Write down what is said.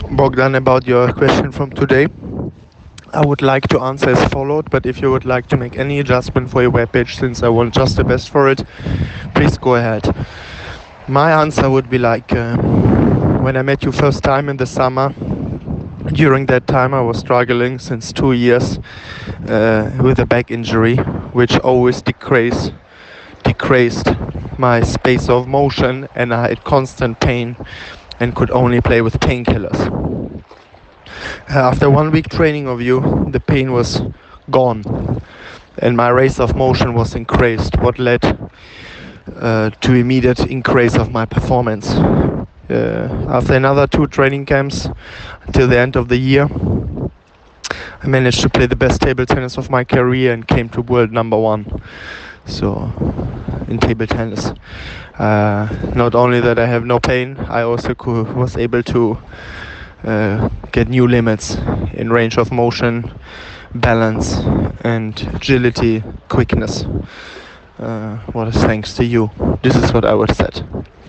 Bogdan, about your question from today, I would like to answer as followed, but if you would like to make any adjustment for your webpage, since I want just the best for it, please go ahead. My answer would be like, when I met you first time in the summer, during that time I was struggling since 2 years with a back injury, which always decreased my space of motion, and I had constant pain and could only play with painkillers. After 1 week training of you, the pain was gone and my range of motion was increased, what led to immediate increase of my performance. After another 2 training camps until the end of the year, I managed to play the best table tennis of my career and came to world number one. So in table tennis, not only that I have no pain, I also was able to get new limits in range of motion, balance and agility, quickness. What is thanks to you. This is what I would say.